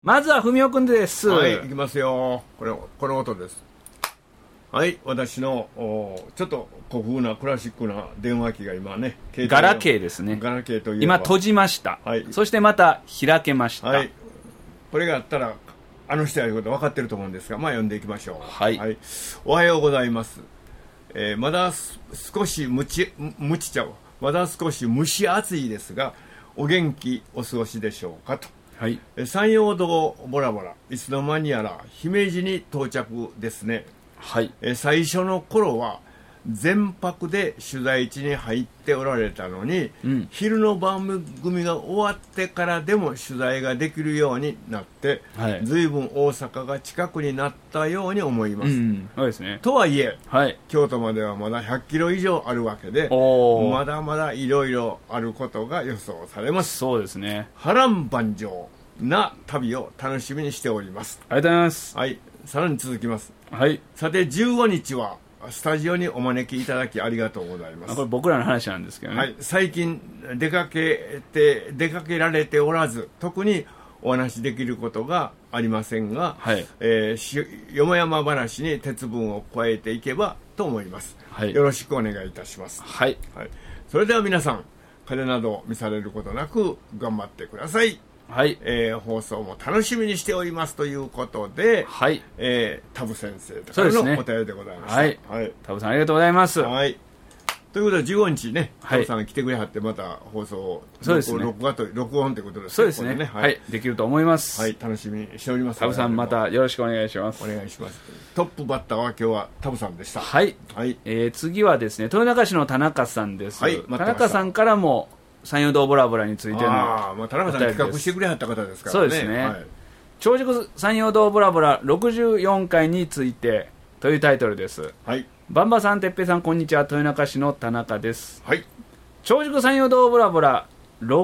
まずはふみおくんです。 はい、いきますよ。この音です。はい、私のちょっと古風なクラシックな電話機が今ね、 ガラケーですね。 ガラケーという今閉じました、 はい、 そしてまた開けました、 はい、これがあったらあの人やること分かってると思うんですが、まあ読んでいきましょう。 はい、 はい、おはようございます。まだ少しまだ少し蒸し暑いですが、お元気お過ごしでしょうかと。 はい、 山陽道ボラボラ、いつの間にやら姫路に到着ですね。 はい、 最初の頃は全泊で取材地に入っておられたのに、昼の番組が終わってからでも取材ができるようになって、随分大阪が近くになったように思います。 そうですね。 とはいえ、 はい、 京都まではまだ100キロ以上あるわけで、まだまだいろいろあることが予想されます。 そうですね。 波乱万丈な旅を楽しみにしております。 ありがとうございます。 はい、さらに続きます。 はい、さて15日はスタジオにお招きいただきありがとうございます。 これ僕らの話なんですけどね、 はい、最近出かけられておらず、特にお話できることがありませんが、 はい、 よもやま話に鉄分を加えていけばと思います。はい、よろしくお願いいたします。 はい、 はい、それでは皆さん、風邪など召されることなく頑張ってください。 はい、 放送も楽しみにしておりますということで、 はい、 タブ先生からのお便りでございました。 はい、はい、タブさんありがとうございます。 はい、ということで15日ね、タブさんが来てくれはってまた放送、 そうですね、 録音ということですね。 そうですね、はい、できると思います。 はい、楽しみにしております。 タブさんまたよろしくお願いします。 お願いします。トップバッターは今日はタブさんでした。 はい、はい、次はですね、豊中市の田中さんです。はい、田中さんからも山陽道ボラボラについての、 田中さん企画してくれはった方ですからね。 そうですね、はい、長熟山陽道ボラボラ64回についてというタイトルです。 はい、 バンバさん、てっぺいさん、こんにちは。豊中市の田中です。 はい、 長熟山陽道ボラボラ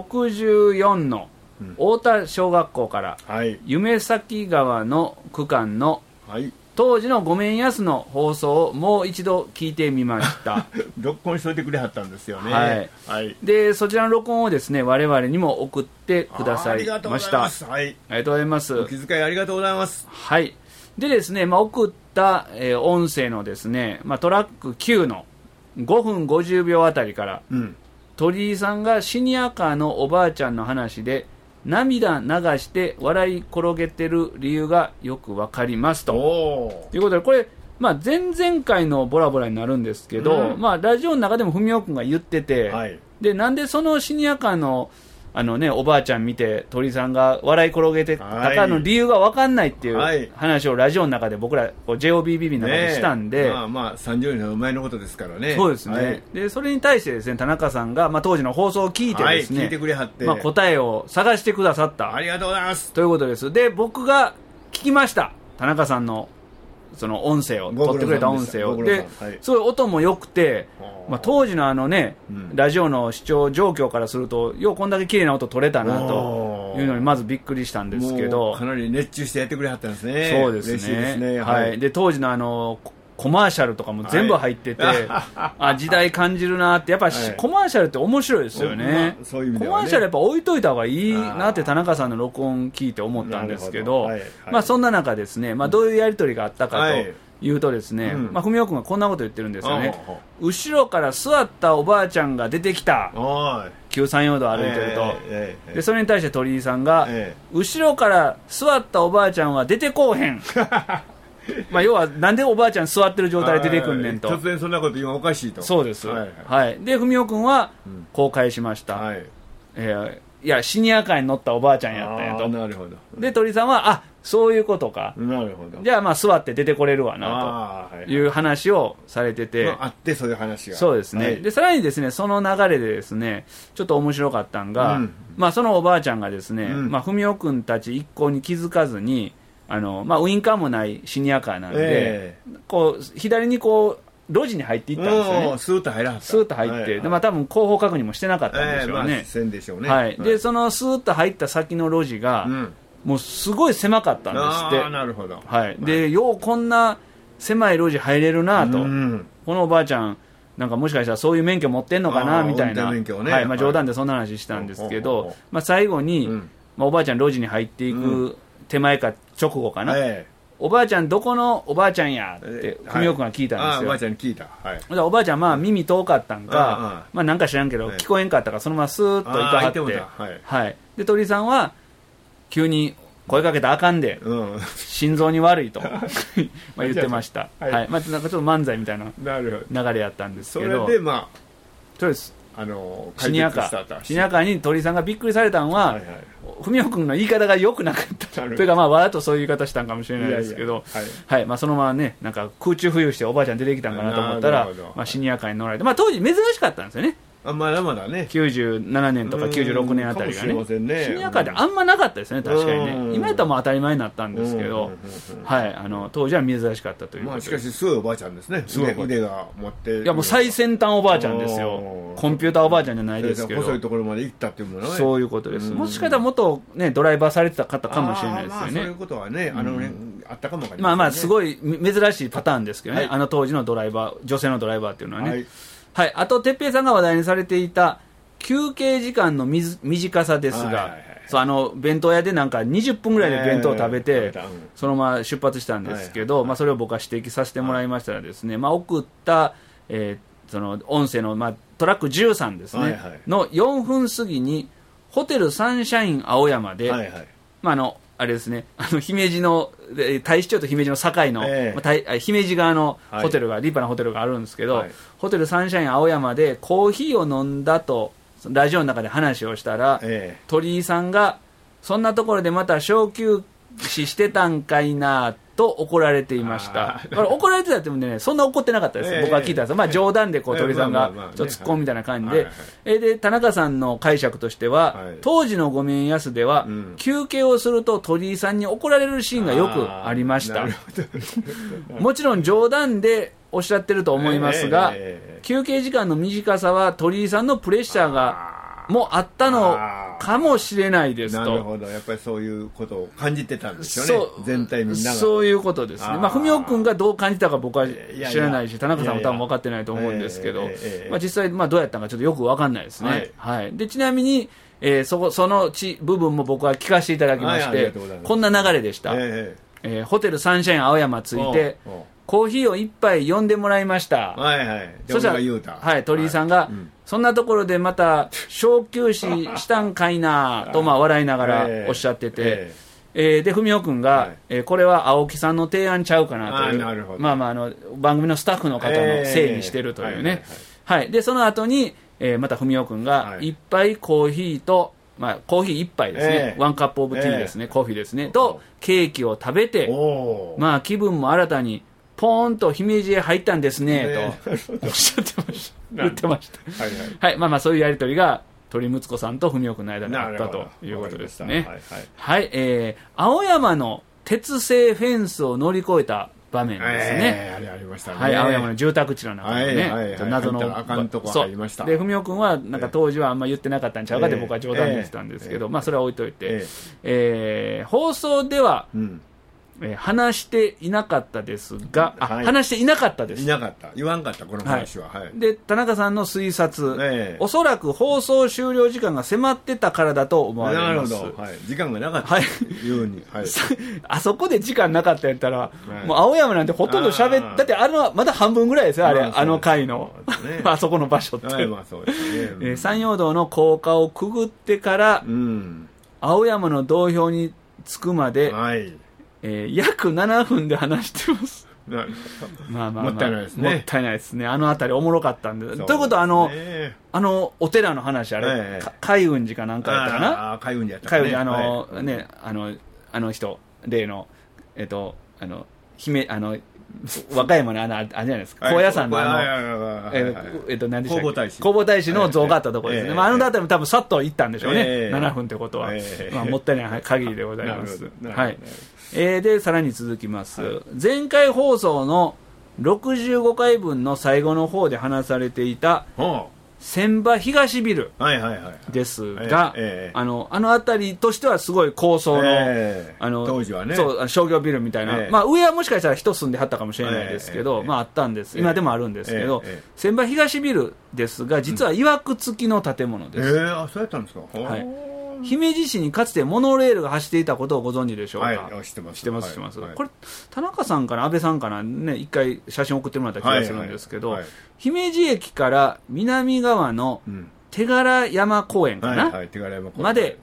64の太田小学校から、夢崎川の区間の、当時のごめんやすの放送をもう一度聞いてみました録音しといてくれはったんですよね。 はいはい、でそちらの録音をですね、我々にも送ってくださいました。ありがとうございます。 お気遣いありがとうございます。 はい、でですね、送った、音声のですね、トラック9の5分50秒あたりから、鳥居さんがシニアカーのおばあちゃんの話で涙流して笑い転げてる理由がよくわかりますということで、これ、前々回のボラボラになるんですけど、ラジオの中でも文雄君が言ってて、でなんでそのシニアカーのおばあちゃん見て鳥さんが笑い転げてたかの理由が分かんないっていう話をラジオの中で僕らJOBBB の中でしたんで、 30年の前のことですからね。 そうですね、でそれに対してですね、田中さんが、当時の放送を聞いてですね、 聞いてくれはって、 答えを探してくださった。 ありがとうございますということです。で僕が聞きました、田中さんのその音声を取ってくれた音声を。で、すごい音も良くて、当時のラジオの視聴状況からするとようこんだけ綺麗な音取れたなというのにまずびっくりしたんですけど、 かなり熱中してやってくれはったんですね。 そうですね、嬉しいですね。はい、で当時のコマーシャルとかも全部入ってて、時代感じるなって。やっぱり、コマーシャルって面白いですよね。 そういう意味ではね、 コマーシャルやっぱ置いといた方がいいなって田中さんの録音聞いて思ったんですけど、そんな中ですね、どういうやり取りがあったかというとですね、文雄君がこんなこと言ってるんですよね。後ろから座ったおばあちゃんが出てきた、旧山陽道歩いてると、でそれに対して鳥居さんが、後ろから座ったおばあちゃんは出てこうへん要はなんでおばあちゃん座ってる状態で出てくんねんと。 突然そんなこと言うのおかしいと。 そうです、で文雄君はこう返しました、いやシニアカーに乗ったおばあちゃんやったんやと。 なるほど。 で鳥居さんはそういうことか、 なるほど、 じゃあ座って出てこれるわなという話をされてて、 あってそういう話が。 そうですね、でさらにですね、その流れでですね、ちょっと面白かったんが、そのおばあちゃんがですね、文雄君たち一行に気づかずにウインカーもないシニアカーなんで、こう左にこう路地に入っていったんですよね。 スーッと入らはった。 スーッと入って、で多分後方確認もしてなかったんでしょうね。 せんでしょうね。 でそのスーッと入った先の路地が、もうすごい狭かったんですって。 なるほど。 でようこんな狭い路地入れるなと、このおばあちゃんなんかもしかしたらそういう免許持ってんのかなみたいな、冗談でそんな話したんですけど、最後に、おばあちゃん路地に入っていく手前か直後かな、おばあちゃんどこのおばあちゃんやって文雄君が聞いたんですよ。 おばあちゃんに聞いた、 おばあちゃんまあ耳遠かったんか、まあなんか知らんけど、聞こえんかったからそのままスーッと行かはって、で鳥居さんは急に声かけたらあかんで、心臓に悪いとまあ言ってました。まあなんかちょっと漫才みたいな流れやったんですけど、 それでまあそうです。 シニアカーに鳥居さんがびっくりされたのは、文雄君の言い方が良くなかったというか、まあわざとそういう言い方したんかもしれないですけど、まあそのままね、なんか空中浮遊しておばあちゃん出てきたんかなと思ったら、まあシニアカーに乗られて、まあ当時珍しかったんですよね。 まだまだね、 97年とか96年あたりがね、シニアカーってあんまなかったですね、確かにね。今やったらもう当たり前になったんですけど、当時は珍しかったということで。 しかしすごいおばあちゃんですね、腕が持って。 いやもう最先端おばあちゃんですよ。コンピューターおばあちゃんじゃないですけど、 細いところまで行ったっていうものね。 そういうことです。もしかしたら元ねドライバーされてた方かもしれないですよね。 そういうことはね、あったかもわかりませんね。まあすごい珍しいパターンですけどね、あの当時のドライバー、女性のドライバーっていうのはね。あと哲平さんが話題にされていた休憩時間の短さですが、弁当屋でなんか20分ぐらいで弁当を食べて、そのまま出発したんですけど、それを僕は指摘させてもらいましたらですね、送った、その音声の、トラック13ですね、の4分過ぎにホテルサンシャイン青山で、あれですね、姫路の太子町と姫路の境の、姫路側のホテルが、立派なホテルがあるんですけど、ホテルサンシャイン青山でコーヒーを飲んだとラジオの中で話をしたら、鳥居さんがそんなところでまた小休止してたんかいなと怒られていました。怒られてたってもね、そんな怒ってなかったです、僕は聞いたんです。冗談で鳥居さんがちょっと突っ込むみたいな感じで、で田中さんの解釈としては、当時のごめんやすでは、休憩をすると鳥居さんに怒られるシーンがよくありました。もちろん冗談でおっしゃってると思いますが、休憩時間の短さは鳥居さんのプレッシャーがもあったのかもしれないですと。 なるほど、やっぱりそういうことを感じてたんですよね、全体みんなが。 そういうことですね。文雄君がどう感じたか僕は知らないし、田中さんも多分分かってないと思うんですけど、実際どうやったのかちょっとよく分かんないですね。でちなみに、その部分も僕は聞かせていただきまして、こんな流れでした。ホテルサンシャイン青山着いてコーヒーを一杯呼んでもらいました。そしたら鳥居さんが、そんなところでまた小休止したんかいなと笑いながらおっしゃってて、で文雄君が、これは青木さんの提案ちゃうかなという、番組のスタッフの方のせいにしてるというね。でその後に、また文雄君が一杯コーヒーと、コーヒー一杯ですね、ワンカップオブティーですね、コーヒーですねとケーキを食べて、気分も新たにポーンと姫路へ入ったんですねとおっしゃってました。言ってました。そういうやり取りが鳥睦子さんと文雄君の間にあったということですね。青山の鉄製フェンスを乗り越えた場面ですね。 ありましたね。 青山の住宅地の中でね、謎のあかんとこ入りました。 で文雄君はなんか当時はあんま言ってなかったんちゃうかって僕は冗談で言ってたんですけど、それは置いといて、放送では話していなかったですが、話していなかったです。 言わんかった、この話は。 で、田中さんの推察、おそらく放送終了時間が迫ってたからだと思われます。なるほど。 時間がなかったように。 あそこで時間なかったやったら、もう青山なんてほとんど喋だってまだ半分ぐらいですよ、あの回の。あそこの場所って。山陽道の高架をくぐってから、青山の道標に着くまで、約7分で話してます。 もったいないですね。 もったいないですね。あの辺りおもろかったんで。ということはお寺の話海雲寺かなんかやったかな。 海雲寺やったかね。あの人例の和歌山のあれじゃないですか、高野山の何でしたっけ、弘法大師の像があったところですね。あの辺りも多分さっと行ったんでしょうね。7分ってことはもったいない限りでございます。でさらに続きます。前回放送の65回分の最後の方で話されていた千葉東ビルですが、あの辺りとしてはすごい高層の、 当時はね、 商業ビルみたいな、上はもしかしたら人住んではったかもしれないですけど、あったんです。今でもあるんですけど、千葉東ビルですが実はいわく付きの建物です。 そうやったんですか。 姫路市にかつてモノレールが走っていたことをご存知でしょうか。 はい、知ってます。 これ田中さんかな安倍さんかなね、一回写真送ってもらった気がするんですけど、姫路駅から南側の手柄山公園かな、まで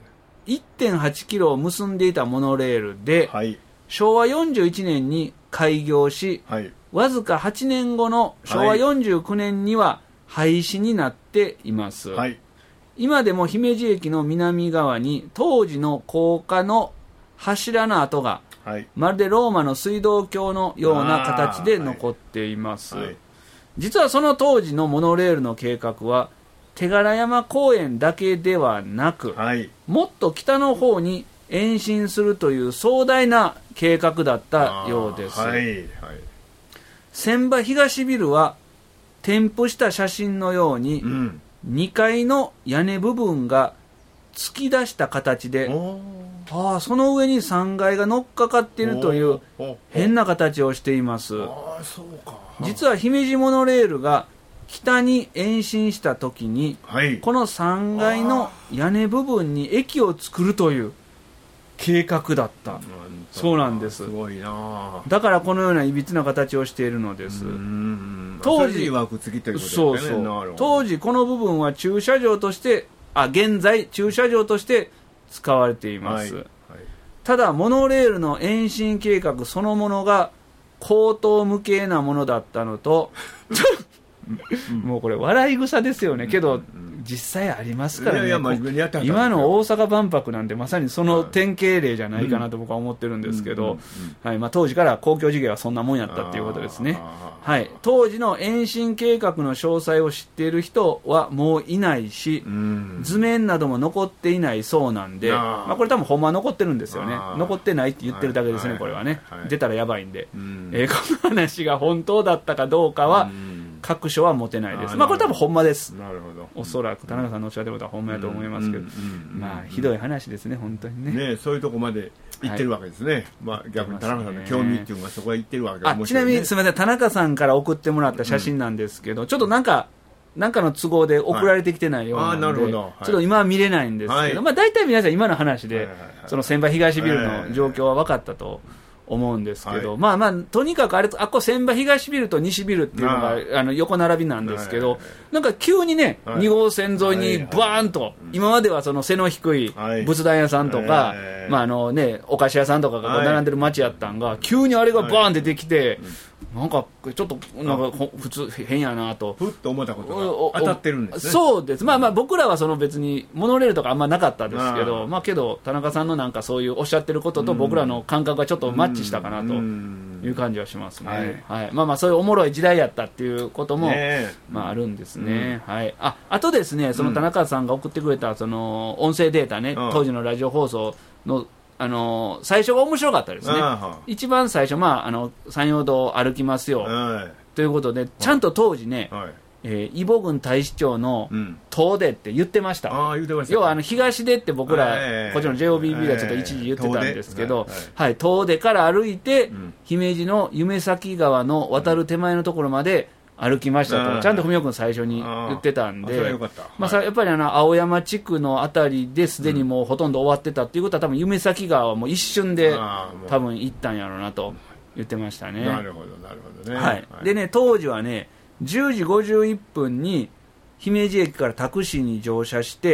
1.8 キロを結んでいたモノレールで、昭和41年に開業し、わずか8年後の昭和49年には廃止になっています。今でも姫路駅の南側に当時の高架の柱の跡が、まるでローマの水道橋のような形で残っています。実はその当時のモノレールの計画は手柄山公園だけではなく、もっと北の方に延伸するという壮大な計画だったようです。千葉東ビルは添付した写真のように、2階の屋根部分が突き出した形で、その上に3階が乗っかかっているという変な形をしています。実は姫路モノレールが北に延伸した時に、この3階の屋根部分に駅を作るという計画だった。そうなんです。 すごいな。 だからこのようないびつな形をしているのです。 当時枠付きということですね。 当時この部分は駐車場として現在駐車場として使われています。ただモノレールの延伸計画そのものが荒唐無稽なものだったのともうこれ笑い草ですよね。けど実際ありますからね。今の大阪万博なんてまさにその典型例じゃないかなと僕は思ってるんですけど、当時から公共事業はそんなもんやったっていうことですね。当時の延伸計画の詳細を知っている人はもういないし、図面なども残っていないそうなんで、これ多分ほんまは残ってるんですよね。残ってないって言ってるだけですね、これはね。出たらやばいんで、この話が本当だったかどうかは確証は持てないです。これ多分ほんまです。おそらく田中さんのおっしゃってることはほんまやと思いますけど、ひどい話ですね、本当にね。 そういうとこまで行ってるわけですね。逆に田中さんの興味っていうのがそこへ行ってるわけですね。 ちなみにすみません、田中さんから送ってもらった写真なんですけど、ちょっとなんかの都合で送られてきてないようなので、ちょっと今は見れないんですけど、大体皆さん今の話でその千葉東ビルの状況は分かったと思うんですけど、とにかくこ千葉東ビルと西ビルっていうのが横並びなんですけど、なんか急にね、2号線沿いにバーンと、今まではその背の低い仏壇屋さんとか、お菓子屋さんとかが並んでる街やったんが、急にあれがバーン出てきて、なんかちょっとなんか普通変やなとふっと思ったことが当たってるんですね。 そうです。僕らはその別にモノレールとかあんまなかったですけど、けど田中さんのなんかそういうおっしゃってることと僕らの感覚がちょっとマッチしたかなという感じはしますね。そういうおもろい時代やったっていうこともあるんですね。あとですね、その田中さんが送ってくれたその音声データね、当時のラジオ放送の最初が面白かったですね。一番最初、山陽道を歩きますよ、ということで、ちゃんと当時ね、揖保郡太子町の東出って言ってました。要は東出って僕ら、こっちの JOBB がちょっと一時言ってたんですけど、東出から歩いて、姫路の夢崎川の渡る手前のところまで歩きましたと、ちゃんと文雄君最初に言ってたんで、やっぱり青山地区のあたりですでにもうほとんど終わってたっていうことは、多分夢崎川はもう一瞬で多分行ったんやろうなと言ってましたね。 なるほどね。 でね、当時はね、10時51分に姫路駅からタクシーに乗車して、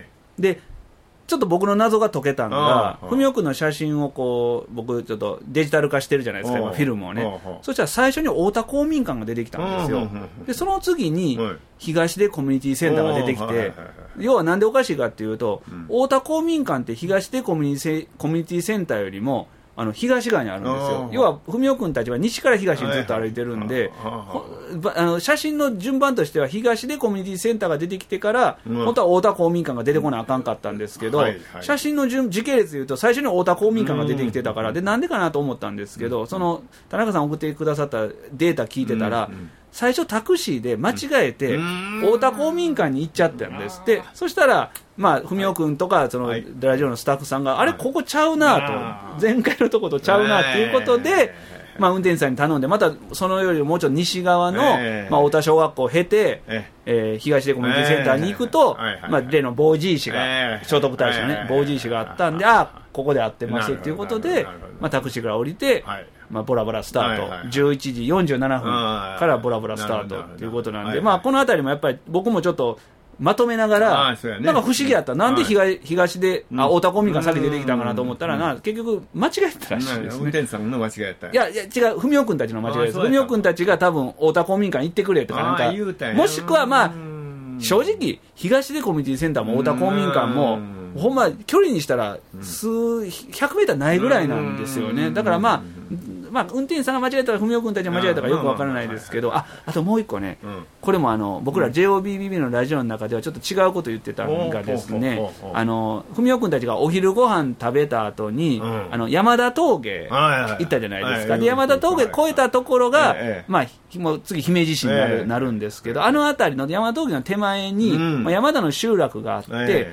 でちょっと僕の謎が解けたのが、文雄君の写真を僕ちょっとデジタル化してるじゃないですか、フィルムをね。そしたら最初に太田公民館が出てきたんですよ。でその次に東出コミュニティセンターが出てきて、要はなんでおかしいかっていうと、太田公民館って東出コミュニティセンターよりも東側にあるんですよ。要は文雄君たちは西から東にずっと歩いてるんで、写真の順番としては東でコミュニティセンターが出てきてから、本当は太田公民館が出てこなあかんかったんですけど、写真の時系列でいうと最初に太田公民館が出てきてたから、でなんでかなと思ったんですけど、その田中さん送ってくださったデータ聞いてたら、最初タクシーで間違えて太田公民館に行っちゃったんですって。そしたら文雄君とかそのラジオのスタッフさんが、あれここちゃうなと、前回のとことちゃうなっていうことでまあ、運転手さんに頼んで、またそのよりもうちょっと西側の、まあ、太田小学校を経て、東出コミュニティセンターに行くと、まあ、例の防止石が、聖徳太子のね、防止石があったんで、ここで会ってますっていうことで、まあ、タクシーから降りて、まあ、ボラボラスタート、11時47分からボラボラスタートということなんで、まあ、このあたりもやっぱり僕もちょっとまとめながら、なんか不思議やった。なんで東で、太田公民館先出てきたんかなと思ったら結局間違えたらしいですね。 運転手さんの間違えた。 いや、違う、文雄君たちの間違いです。文雄君たちが多分、太田公民館行ってくれとかなんか、もしくはまあ、正直、東出コミュニティセンターも太田公民館も、ほんま、距離にしたら、100メーターないぐらいなんですよね。だからまあ、運転手さんが間違えたら、文雄君たちが間違えたかよくわからないですけど、あともう一個ね、これも僕ら JOBBB のラジオの中ではちょっと違うことを言ってたのがですね、文雄君たちがお昼ご飯食べた後に、山田峠行ったじゃないですか。で、山田峠越えたところが、まあ、もう次姫路市になるんですけど、あの辺りの山田峠の手前に、山田の集落があって、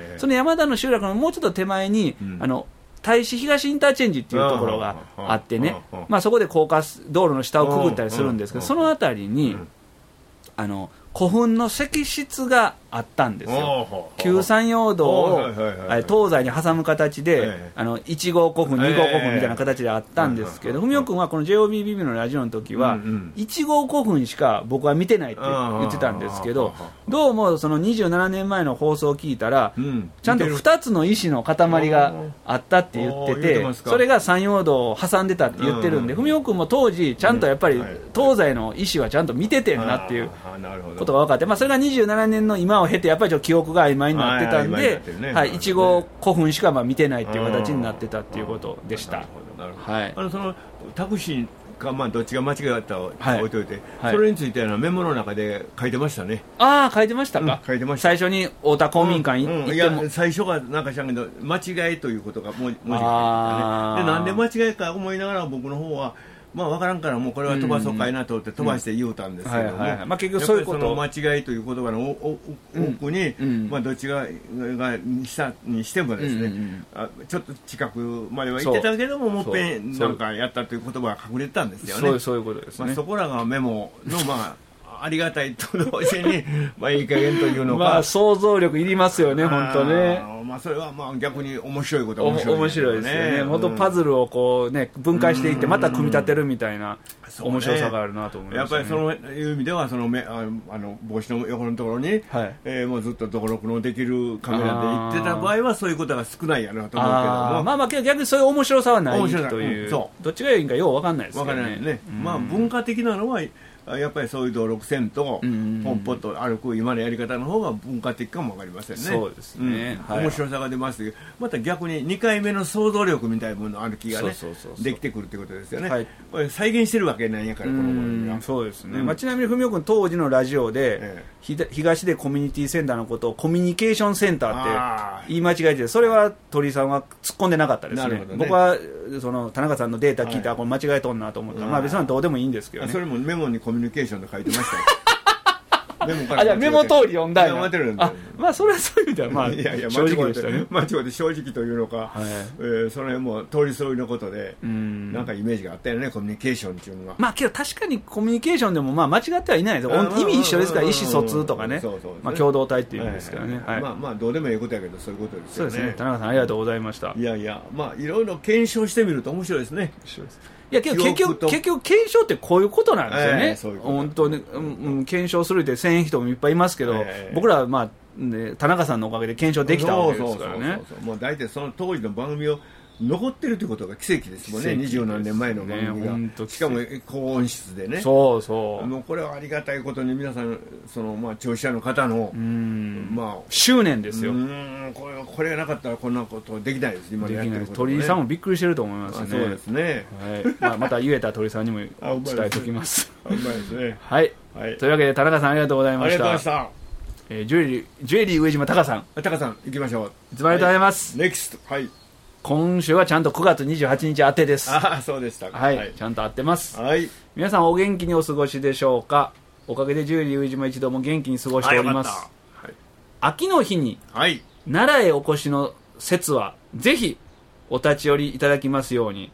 その山田の集落のもうちょっと手前に、大使東インターチェンジっていうところがあってね、まあ、そこで高架道路の下をくぐったりするんですけど、その辺りに古墳の石室があったんですよ。旧山陽道を東西に挟む形で1号古墳2号古墳みたいな形であったんですけど、文雄君はこの JOBBB のラジオの時は1号古墳しか僕は見てないって言ってたんですけど、どうもその27年前の放送を聞いたらちゃんと2つの石の塊があったって言ってて、それが山陽道を挟んでたって言ってるんで、文雄君も当時ちゃんとやっぱり東西の石はちゃんと見ててんなっていうことが分かって、まあ、それが27年の今を経てやっぱりちょっと記憶が曖昧になってたんで、1号古墳しかまあ見てないっていう形になってたっていうことでした。 そのタクシーか、まあ、どっちが間違ったか置いといて、それについてメモの中で書いてましたね。 書いてましたか。 書いてました。 最初に太田公民館行っても、 いや最初がなんか知らんけど間違いということが文字が書いてたね。でなんで間違いか思いながら僕の方はまあ分からんからもうこれは飛ばそうかいなと思って飛ばして言うたんですけども、まあ結局そういうこと、その間違いという言葉の奥に、まあどっちがしたにしてもですね、ちょっと近くまでは行ってたけども、もっぺんなんかやったという言葉が隠れてたんですよね。 そういうことですね。 まあそこらがメモのまあありがたいと同時にまあいい加減というのか、 まあ想像力いりますよね、本当ね。 まあそれはまあ逆に面白いことは面白いですよね。本当パズルをこうね分解していってまた組み立てるみたいな面白さがあるなと思います。 やっぱりそういう意味ではその帽子の横のところにもうずっと登録のできるカメラで行ってた場合はそういうことが少ないやなと思うけども、 まあまあ逆にそういう面白さはないという、どっちがいいんかよう分かんないですよね。 分からないね。まあ文化的なのはやっぱりそういう登録せんとポンポンと歩く今のやり方の方が文化的かも分かりませんね。 そうですね、 面白さが出ますけど、また逆に2回目の想像力みたいなものの歩きがねできてくるということですよね。これ再現してるわけなんやからこの番組は。 そうですね、まあ、ちなみに文雄君当時のラジオで、東出コミュニティセンターのことをコミュニケーションセンターって言い間違えて、それは鳥居さんは突っ込んでなかったですね。僕はその田中さんのデータ聞いたらこれ間違えとんなと思ったら、まあ別にどうでもいいんですけどね。 それもメモにコミュニケーションと書いてましたよ。 じゃあメモ通り読んだんや。まあそれはそういう意味ではまあ正直でしたね。 間違って正直というのか、その辺も通りそうのことでなんかイメージがあったよね、コミュニケーションっていうのが。 まあけど確かにコミュニケーションでもまあ間違ってはいないですよ。意味一緒ですから、意思疎通とかね、まあ共同体っていう意味ですからね。 まあまあどうでもいいことやけどそういうことですよね。 そうですね。田中さんありがとうございました。 いやいや、まあいろいろ検証してみると面白いですね。 いやけど結局検証ってこういうことなんですよね。本当に検証するってせん人もいっぱいいますけど、僕らはまあ田中さんのおかげで検証できたわけですからね。 もう大体その当時の番組を残ってるということが奇跡ですもんね。20何年前の番組が、しかも高音質でね。もうこれはありがたいことに皆さんそのまあ聴取者の方のまあ執念ですよ。 これがなかったらこんなことできないです。今やってること、 鳥居さんもびっくりしてると思いますね。 そうですね。 また言えた鳥居さんにも伝えておきます。 はい。 というわけで田中さんありがとうございました。 ありがとうございました。ジュエリー上島タカさん行きましょう。 いつもありがとうございます。 ネクスト。はい。 今週はちゃんと9月28日当てです。 そうでした。 はい、ちゃんと当てます。 はい。 皆さんお元気にお過ごしでしょうか。おかげでジュエリー上島一同も元気に過ごしております。秋の日に奈良へお越しの節はぜひお立ち寄りいただきますように、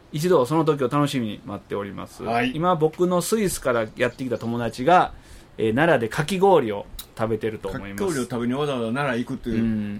一度その時を楽しみに待っております、 はい、 今僕のスイスからやってきた友達が、奈良でかき氷を食べてると思います。 かき氷を食べにわざわざ奈良行くという、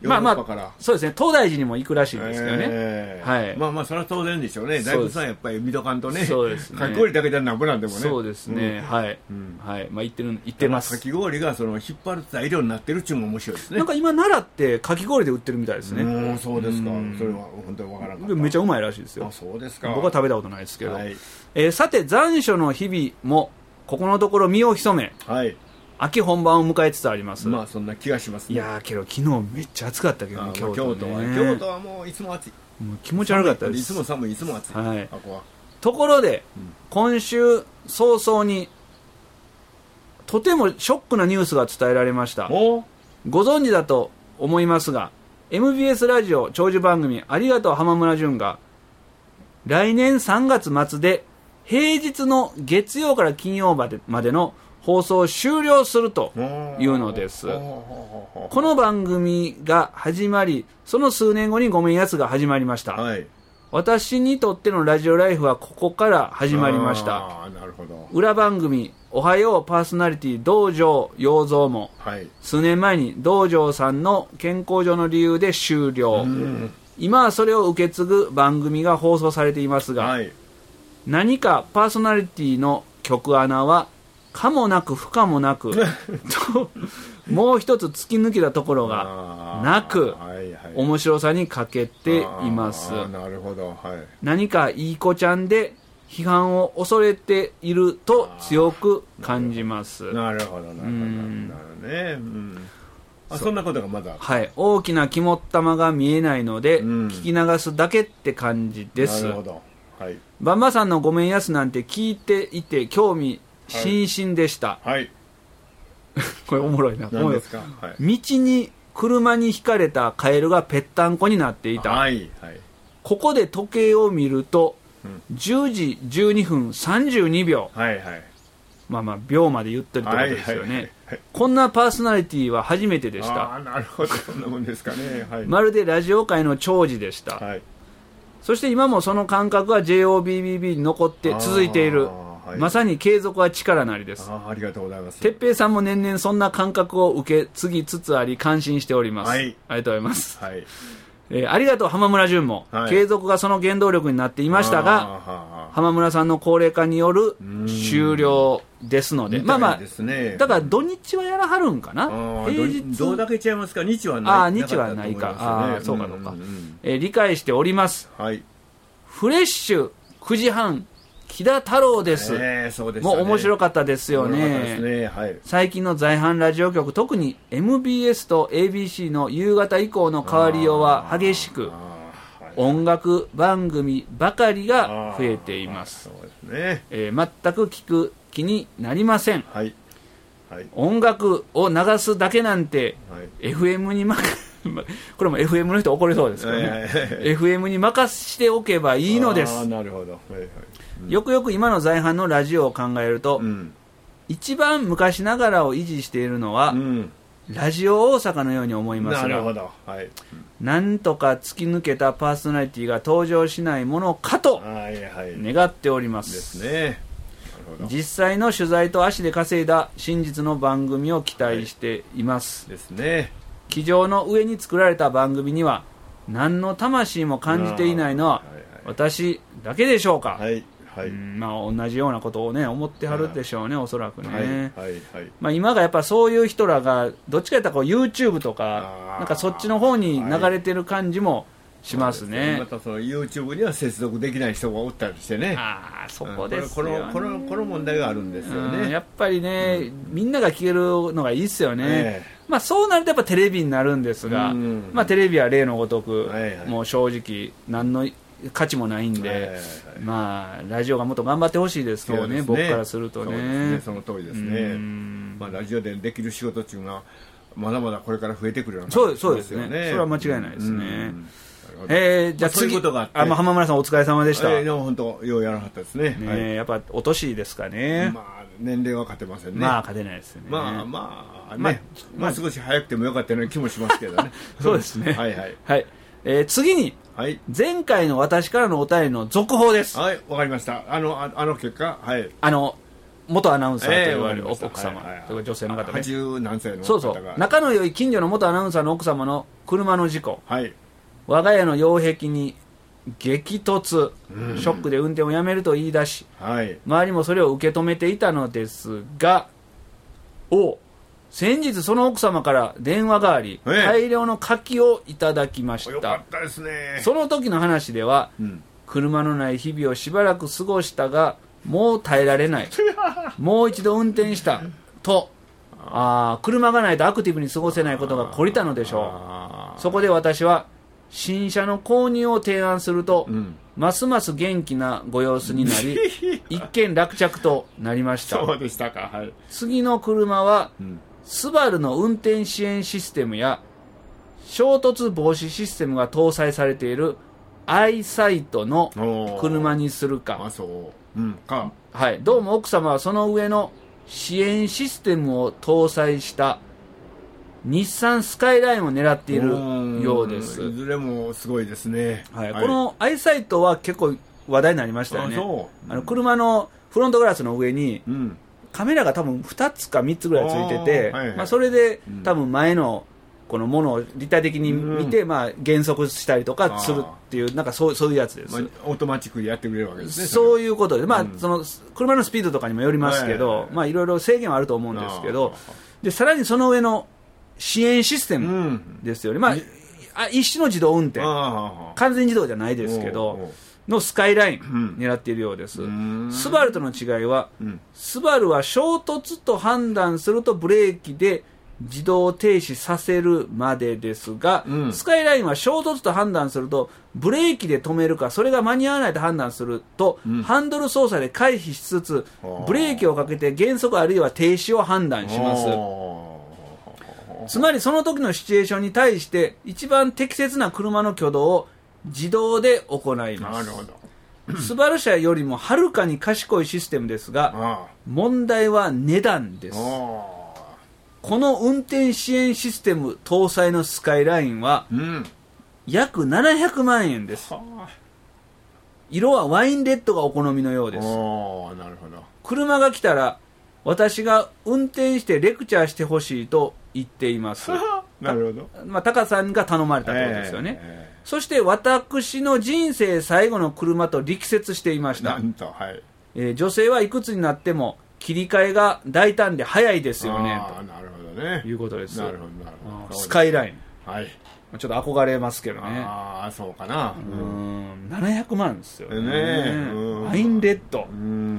ヨーロッパから、 そうですね、東大寺にも行くらしいんですけどね、はい、 まあまあそれは当然でしょうね。大仏さんやっぱり見とかんとね、 そうですね、 かき氷だけじゃなんぼなんでもね、 そうですね、はい、はい、まあ行ってます。 かき氷がその引っ張る材料になってるっていうのも面白いですね。 なんか今奈良ってかき氷で売ってるみたいですね。 そうですか、それは本当にわからんかった。 めっちゃうまいらしいですよ。 あ、そうですか。 僕は食べたことないですけど、 はい、 さて残暑の日々もここのところ身を潜め、 はい、 秋本番を迎えつつあります。 まあそんな気がしますね。 いやーけど昨日めっちゃ暑かったけどね、京都はもういつも暑い、 もう気持ち悪かったです。 いつも寒い、いつも暑い、 はい、 ここは。 ところで、今週早々にとてもショックなニュースが伝えられました。ご存知だと思いますが、 MBS ラジオ長寿番組ありがとう浜村淳が来年3月末で平日の月曜から金曜までの放送を終了するというのです。この番組が始まり、その数年後にごめんやつが始まりました、はい、私にとってのラジオライフはここから始まりました。 なるほど。 裏番組おはようパーソナリティ道場洋蔵も、はい、数年前に道場さんの健康上の理由で終了。今はそれを受け継ぐ番組が放送されていますが、はい、何かパーソナリティの局アナは可もなく不可もなくともう一つ突き抜けたところがなく、はいはい、面白さに欠けています。 なるほど、はい、 何かいい子ちゃんで批判を恐れていると強く感じます。 なるほど、なるほど、なるほどね、そんなことがまだ、 はい、大きな肝っ玉が見えないので、聞き流すだけって感じです。 なるほど、はい、 バンバさんのごめんやすなんて聞いていて興味津々でした、 はい、 これおもろいな。 何ですか、はい、 道に車にひかれたカエルがぺったんこになっていた、 はいはい、 ここで時計を見ると、10時12分32秒、 はいはい、 まあまあ秒まで言ってるってことですよね、はいはいはい、こんなパーソナリティは初めてでした。 なるほど、そんなもんですかね、はい、 まるでラジオ界の寵児でした、はい、そして今もその感覚が JOBBB に残って続いている、はい、まさに継続は力なりです。 ありがとうございます。 哲平さんも年々そんな感覚を受け継ぎつつあり感心しております、 はい、 ありがとうございます、 はい、 ありがとう浜村淳も、はい、継続がその原動力になっていましたが、浜村さんの高齢化による終了ですので、まあまあだから土日はやらはるんかな。 平日どうだけ違いますか。日はない。 日はないか。そうかどうか、理解しております、はい、フレッシュ9時半木田太郎です、 そうでしたね、 もう面白かったですよ ね、はい、最近の在阪ラジオ局、特に MBS と ABC の夕方以降の変わりようは激しく、音楽番組ばかりが増えています。 そうですね、 全く聞く気になりません、 はいはい、 音楽を流すだけなんて、はい、FM にこれも FM の人怒りそうですけどね、FM に任しておけばいいのです。 なるほど、はいはい、 よくよく今の在阪のラジオを考えると、一番昔ながらを維持しているのは、ラジオ大阪のように思いますが、 なるほど、はい、 なんとか突き抜けたパーソナリティが登場しないものかと願っております、 ですね。 実際の取材と足で稼いだ真実の番組を期待しています、 ですね。 机上の上に作られた番組には何の魂も感じていないのは私だけでしょうか。はいはい、まあ、同じようなことを、ね、思ってはるでしょうね、おそらくね、はいはいはい、まあ、今がやっぱそういう人らがどっちかというとこう YouTube とかなんかそっちの方に流れてる感じもしますね。 またその YouTube には接続できない人がおったりしてね、 そこですよね、 この問題があるんですよね、 やっぱりね、みんなが聞けるのがいいですよね、まあ、そうなるとやっぱテレビになるんですが、まあ、テレビは例のごとく、もう正直何の価値もないんで、まあ、ラジオがもっと頑張ってほしいですけど ね、僕からすると ね、 その通りですね、まあ、ラジオでできる仕事っていうのはまだまだこれから増えてくるような感じですよね。そうですね、それは間違いないですね。じゃあ次、浜村さんお疲れ様でした。 本当ようやらなかったですね。 やっぱお年ですかね。 まあ年齢は勝てませんね。 まあ勝てないですよね。 まあ少し早くてもよかったような気もしますけどね。 そうですね。 はいはい。 はい。次にはい、 前回の私からのお便りの続報です。 はい、わかりました。あの結果、はい、 元アナウンサーと言われる奥様、女性の方ね、 80何歳の方が、 そうそう、仲の良い近所の元アナウンサーの奥様の車の事故、 はい、 我が家の擁壁に激突、ショックで運転をやめると言い出し、 はい、 周りもそれを受け止めていたのですが、先日その奥様から電話があり、大量の柿をいただきました。 よかったですね。 その時の話では、車のない日々をしばらく過ごしたがもう耐えられないもう一度運転したと、車がないとアクティブに過ごせないことが懲りたのでしょう。そこで私は新車の購入を提案すると、ますます元気なご様子になり一件落着となりました。 そうでしたか、はい、 次の車は、スバルの運転支援システムや衝突防止システムが搭載されているアイサイトの車にするか。はい、どうも奥様はその上の支援システムを搭載した日産スカイラインを狙っているようです。 いずれもすごいですね、 はいはい、このアイサイトは結構話題になりましたよね。車のフロントガラスの上に、カメラが多分2つか3つぐらいついてて、それで多分前のこのものを立体的に見て、減速したりとかするっていう、なんかそういうやつです。 オートマチックでやってくれるわけですね。 そういうことで、その車のスピードとかにもよりますけど、いろいろ制限はあると思うんですけど、でさらにその上の支援システムですよね。一種の自動運転、完全自動じゃないですけどのスカイライン狙っているようです。スバルとの違いは、スバルは衝突と判断するとブレーキで自動停止させるまでですが、スカイラインは衝突と判断するとブレーキで止めるか、それが間に合わないと判断すると、ハンドル操作で回避しつつブレーキをかけて減速あるいは停止を判断します。つまりその時のシチュエーションに対して一番適切な車の挙動を自動で行います。 なるほど。 スバル車よりもはるかに賢いシステムですが、問題は値段です。この運転支援システム搭載のスカイラインは、約700万円です。色はワインレッドがお好みのようです。 なるほど。 車が来たら私が運転してレクチャーしてほしいと言っています。 なるほど。 タカさんが頼まれたということですよね。そして私の人生最後の車と力説していました。 なんと、はい。 女性はいくつになっても切り替えが大胆で早いですよね。 なるほどね。 いうことです。 なるほど。 スカイライン。 はい。 ちょっと憧れますけどね。 そうかな。 700万ですよね。 ワインレッド。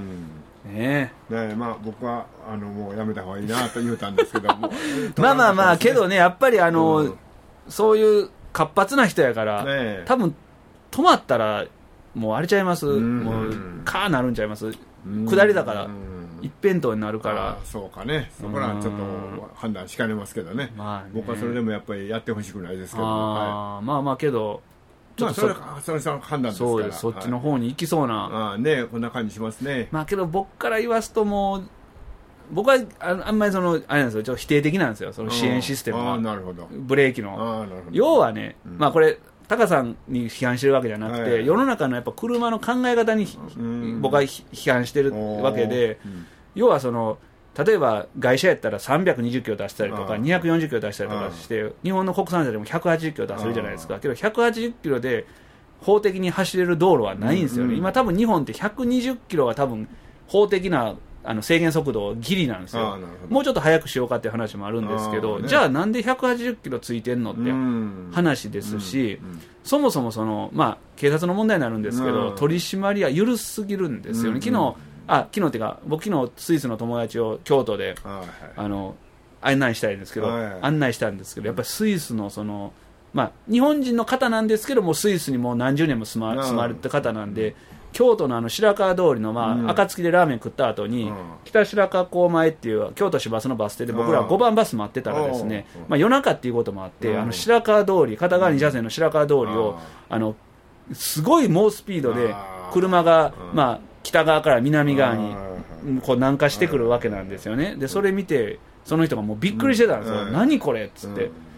僕はもうやめた方がいいなと言うたんですけどもけどね、やっぱりそういう活発な人やから、多分止まったらもう荒れちゃいます。もうカーなるんちゃいます。下りだから一辺倒になるから。 そうかね。そこらちょっと判断しかねますけどね。僕はそれでもやっぱりやってほしくないですけど。 けどちょっとそれの判断ですから。 そうです。そっちの方に行きそうな。 こんな感じしますね。 けど僕から言わすともう僕はあんまりあれなんですよ、ちょっと否定的なんですよ、その支援システムは。 なるほど。 ブレーキの。要はね、これタカさんに批判してるわけじゃなくて、世の中のやっぱ車の考え方に僕は批判してるわけで、要は例えば外車やったら320キロ出したりとか240キロ出したりとかして、日本の国産車でも180キロ出せるじゃないですか。けど180キロで法的に走れる道路はないんですよね。今多分日本って120キロが多分法的な制限速度ギリなんですよ。もうちょっと速くしようかっていう話もあるんですけど、じゃあなんで180キロついてんのって話ですし、そもそも警察の問題になるんですけど、取り締まりは緩すぎるんですよね。昨日っていうか、僕昨日スイスの友達を京都で案内したんですけど、やっぱりスイスの日本人の方なんですけども、スイスにもう何十年も住まれた方なんで、京都の白川通りの暁でラーメン食った後に、北白川港前っていう京都市バスのバス停で僕ら5番バス待ってたらですね、夜中っていうこともあって、白川通り、片側2車線の白川通りをすごい猛スピードで車が北側から南側にこう南下してくるわけなんですよね。でそれ見てその人がもうびっくりしてたんですよ。何これっつって。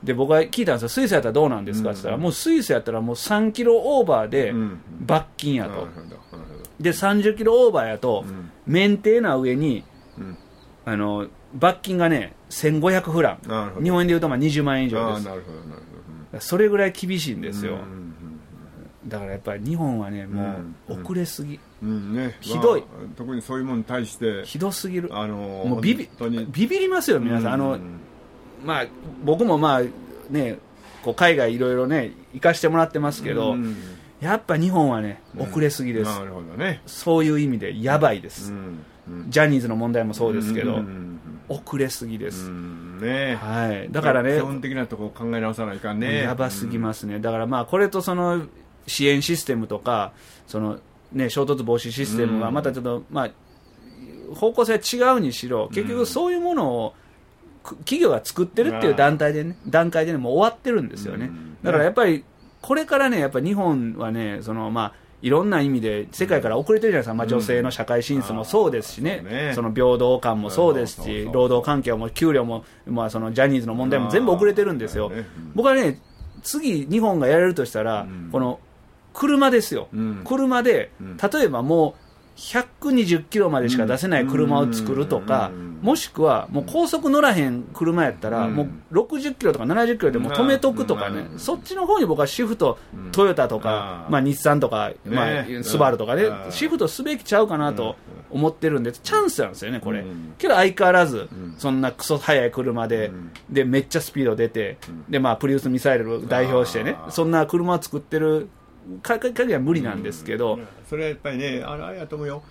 で僕は聞いたんですよ、スイスやったらどうなんですかって言ったら、もうスイスやったらもう3キロオーバーで罰金やと、で30キロオーバーやと免停な上に、罰金がね1500フラン、日本円でいうとまあ20万円以上です。それぐらい厳しいんですよ。だからやっぱり日本はねもう遅れすぎ、ひどい、 特にそういうものに対してひどすぎる、もうビビりますよ皆さん。まあ、僕もまあねこう海外いろいろね行かしてもらってますけど、やっぱ日本はね遅れすぎです、 なるほどね、 そういう意味でやばいです、ジャニーズの問題もそうですけど、遅れすぎです、はい、だからね基本的なところを考え直さないかんね、 やばすぎますね。だからまあこれとその支援システムとかその、ね、衝突防止システムはまたちょっと、まあ、方向性は違うにしろ結局そういうものを企業が作ってるっていう段階でねもう終わってるんですよね。だからやっぱりこれからねやっぱ日本はねその、まあ、いろんな意味で世界から遅れてるじゃないですか、まあ、女性の社会進出もそうですしね、その平等感もそうですし、労働環境も給料も、まあ、そのジャニーズの問題も全部遅れてるんですよ。僕はね次日本がやれるとしたら、この車ですよ、車で例えばもう120キロまでしか出せない車を作るとか、もしくはもう高速乗らへん車やったら、もう60キロとか70キロでも止めとくとかね、そっちの方に僕はシフト、トヨタとか、まあ、日産とか、まあ、スバルとかね、シフトすべきちゃうかなと思ってるんで、チャンスなんですよねこれ、けど相変わらずそんなクソ速い車で、でめっちゃスピード出て、でまあプリウスミサイルを代表してね、そんな車を作ってる限りは無理なんですけど、 それはやっぱりねあれやと思うよ、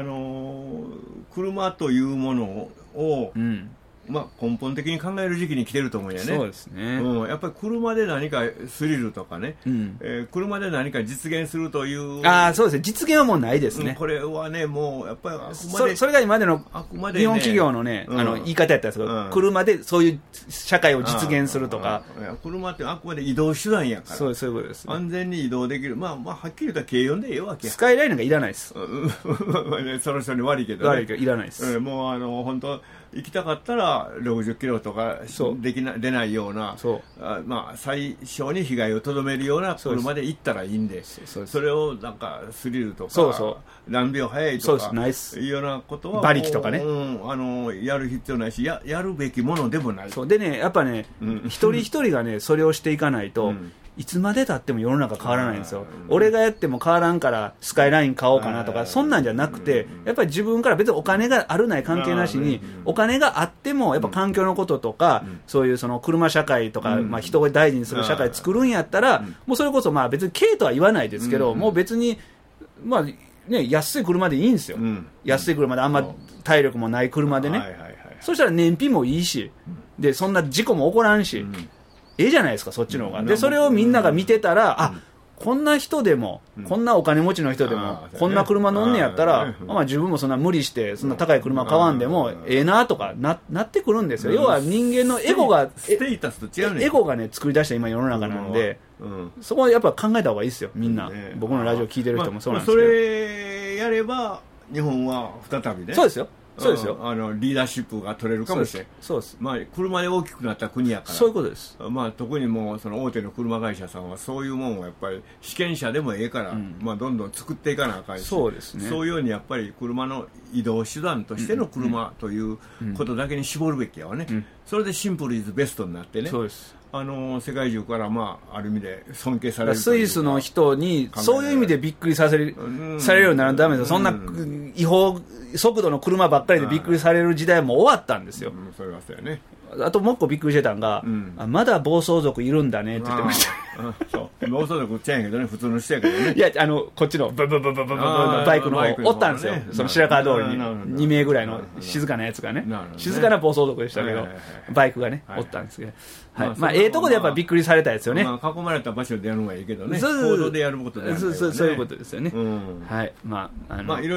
車というものを、まあ、根本的に考える時期に来てると思うんやね。 そうですね、 やっぱり車で何かスリルとかね、車で何か実現するという、 そうですね、実現はもうないですね、 これはねもうやっぱりそれが今までの日本企業のね、言い方やったんですけど、車でそういう社会を実現するとか、 車ってあくまで移動手段やから、 そういうことです、 安全に移動できる、まあはっきり言ったら軽4でええわけや。 スカイラインなんかいらないです、 その人に悪いけどね、 悪いけどいらないです、 もう本当行きたかったら60キロとか出ないような、まあ、最小に被害をとどめるような車で行ったらいいんで、それをなんかスリルとか何秒早いとかいうようなことは馬力とかね、 やる必要ないし、やるべきものでもない。 そうでね、やっぱね、一人一人がねそれをしていかないと、いつまでたっても世の中変わらないんですよ。俺がやっても変わらんからスカイライン買おうかなとか、そんなんじゃなくて、やっぱり自分から別にお金があるない関係なしに、お金があってもやっぱ環境のこととか、そういうその車社会とか、まあ、人を大事にする社会作るんやったら、もうそれこそまあ別に軽とは言わないですけど、もう別にまあね、安い車でいいんですよ、安い車であんま体力もない車でね、そしたら燃費もいいし、でそんな事故も起こらんし、ええじゃないですか、そっちの方が。でそれをみんなが見てたら、こんな人でも、こんなお金持ちの人でもこんな車乗んねやったら、まあ、自分もそんな無理してそんな高い車買わんでもええなとか なってくるんですよ。要は人間のエゴがステータスと違うね、 エゴがね作り出した今世の中なんで、そこはやっぱ考えた方がいいですよ、みんな。僕のラジオ聞いてる人もそうなんですけど、 それやれば日本は再びね、 そうですよ、そうですよ、 リーダーシップが取れるかもしれない。 そうです、 まあ、車で大きくなった国やから、 そういうことです。 まあ、特にもうその大手の車会社さんはそういうもんをやっぱり試験車でもええから、まあ、どんどん作っていかなあかんし、 そうですね、 そういうようにやっぱり車の移動手段としての車ということだけに絞るべきやわね、それでシンプルイズベストになってね、 そうです、 世界中から、まあ、ある意味で尊敬されるスイスの人にそういう意味でびっくりされるようにならダメですよ。そんな違法速度の車ばっかりでびっくりされる時代も終わったんですよ。 それはそうやね。 あともう一個びっくりしてたんが、まだ暴走族いるんだねって言ってました。 そう暴走族っちゃうんやけどね、普通の人やけどね。 いや、こっちのブブブブブブブのバイクの方おったんですよ、その白川通りに2名ぐらいの静かなやつがね、静かな暴走族でしたけど、バイクがねおったんですけど、まあええとこでやっぱびっくりされたやつよね。 囲まれた場所でやるのはいいけどね、行動でやることでそういうことですよね。はい、まあいろいろと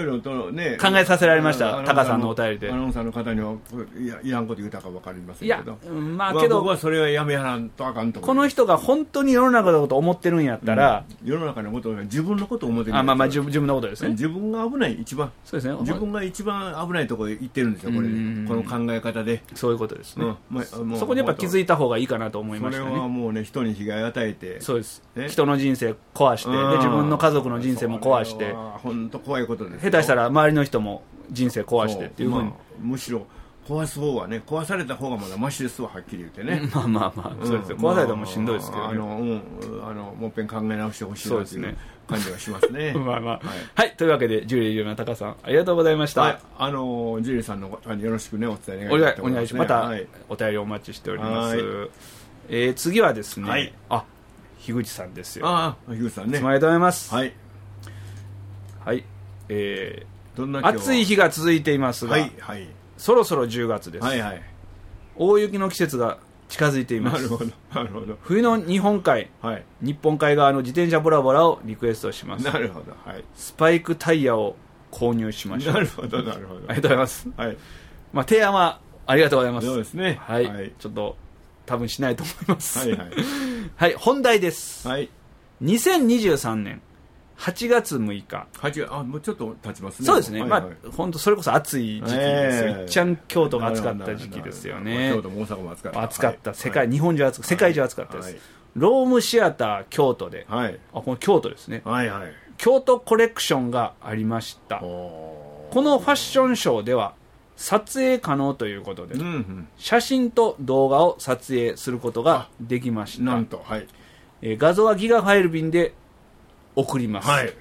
考えさせられました、タカさんのお便りで。 アナウンサーの方にはいらんこと言うたか分かりませんけど、 けど僕はそれはやめやらんとあかんと思う。 この人が本当に世の中のことを思ってるんやったら、 世の中のことが自分のことを思ってる。 自分のことですね。 自分が危ない、一番そうですね、 自分が一番危ないところへ行ってるんですよ、これ、この考え方で。 そういうことですね。そこにやっぱ気づいた方がいいかなと思いましたね。 それはもうね、人に被害を与えて、 そうです、人の人生壊して、で自分の家族の人生も壊して、 本当怖いことです。 下手したら周りの人も人生壊してっていうふうに、 むしろ壊す方はね、壊された方がまだマシですわ、はっきり言ってね。 そうですよ、壊されたらもうしんどいですけどね。 もう一遍考え直してほしいなという感じがしますね。 はい、というわけでジュリー井上のタカさんありがとうございました。 ジュリーさんの方によろしくね、お伝え願いたいと思いますね。 またお便りお待ちしております。次はですね、樋口さんですよ。 樋口さんね、 いつもありがとうございます。 はいはい、 どんな暑い日が続いていますが、そろそろ10月です。大雪の季節が近づいています。 なるほど。 冬の日本海、日本海側の自転車ボラボラをリクエストします。 なるほど。 スパイクタイヤを購入しました。 なるほど。ありがとうございます。提案はありがとうございます。 そうですね。 ちょっと多分しないと思います。本題です。2023年8月6日。 もうちょっと経ちますね。 そうですね。本当それこそ暑い時期ですよ。いっちゃん京都が暑かった時期ですよね。 京都も大阪も暑かった。 暑かった。日本中暑く、世界中暑かったです。ロームシアター京都で、この京都ですね。京都コレクションがありました。このファッションショーでは撮影可能ということで、写真と動画を撮影することができました。 なんと、 画像はギガファイル便で送ります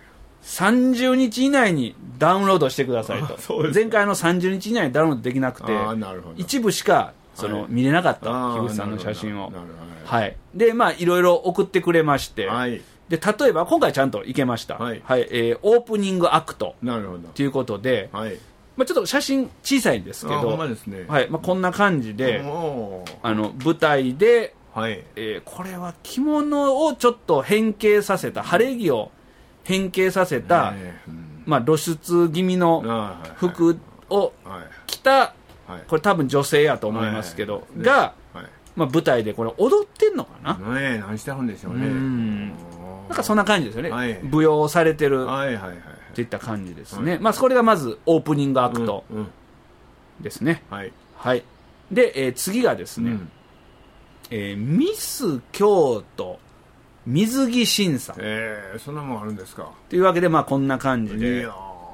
。30日以内にダウンロードしてくださいと。前回の30日以内にダウンロードできなくて、一部しか見れなかった樋口さんの写真を。でいろいろ送ってくれまして、で例えば今回ちゃんといけました。オープニングアクトということで、ちょっと写真小さいんですけど、こんな感じで舞台で、これは着物をちょっと変形させた、晴れ着を変形させた、露出気味の服を着た、これ多分女性やと思いますけど、が舞台でこれ踊ってんのかな。 何してはんでしょうね。 なんかそんな感じですよね。舞踊されてるといった感じですね。これがまずオープニングアクトですね。で、次がですね、ミス京都水着審査。 そんなもんあるんですか。 というわけでこんな感じで、